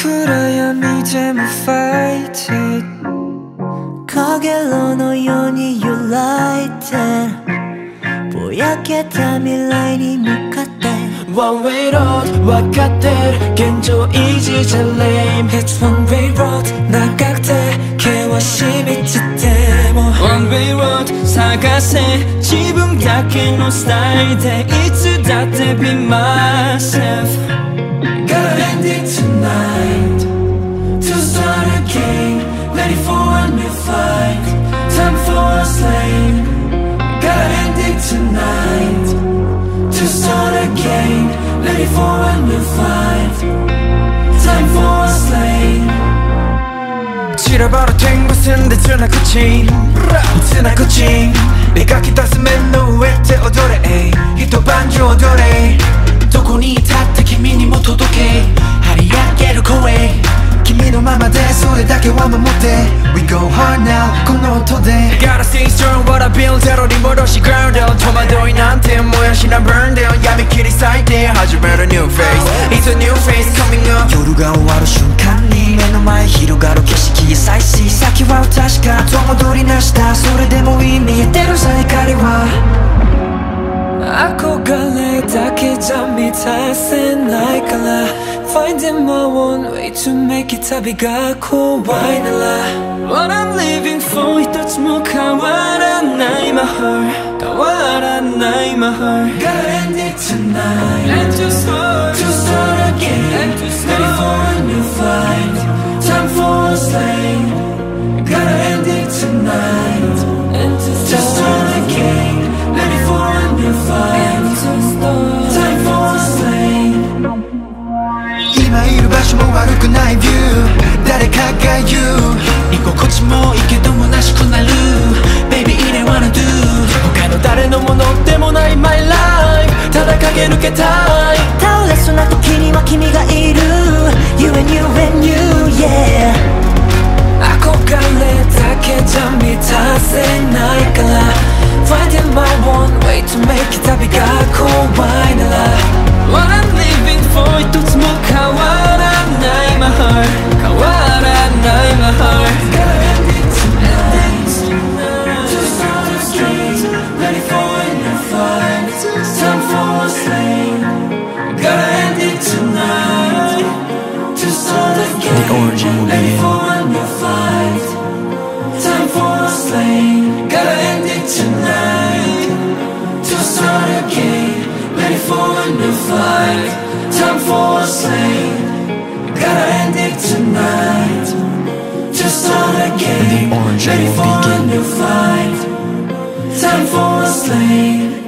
暗闇でも fight it 影のように揺らいでぼやけた未来に向かって One way road 分かってる現状維持じゃ lame It's one way road 長くて険しい道でも One way road 探せ自分だけのスタイルでいつだって be myself Gotta end it tonight To start again Ready for a new fight Time for a slave Gotta end it tonight To start again Ready for a new fight Time for a slave 치러버린 곳은 내 전화구친 전화구친 내가 기타스맨の上で踊れ一晩中踊れどこにいたって君にも届け張り上げる声君のままでそれだけは守って We go hard now この音で Gotta stay strong what I build ゼロに戻し ground down 戸惑いなんてもやしな burn down 闇切り裂いて始める new phase It's a new phase coming up 夜が終わる瞬間に目の前広がる景色へ再生先は確か後戻りなしだそれでもいい見えてるさ光は憧れだけじゃ満たせないから Finding my one way to make it 旅が怖いなら What I'm living for 一つも変わらない my heart 変わらない my heart Gotta end it tonight And to start again And to start Ready for a new fight Time for a slave Gotta end it tonight And to start again Ready for a new fight Time for a slave 今いる場所も悪くないビュー誰かが言う居心地もいいけどもなしくなる Baby it ain't wanna do 他の誰のものでもない My life ただ駆け抜けたい倒れそうな時には君がいる You and you and you yeah 憧れだけじゃ満たせないから Finding my one way to make it 旅が怖いなら What I'm living for 一つも変わらない My heart 変わらない My heart Gotta end it tonight To start again Ready for a new fight Time for a slave Gotta end it tonight To start again The origin will Ready begin. for a new fight Time for a slave Gotta end it tonight To start again Ready for a new fight Time for a slave Gotta end it tonight To start again The origin Ready will for a begin. new fight Time for a slave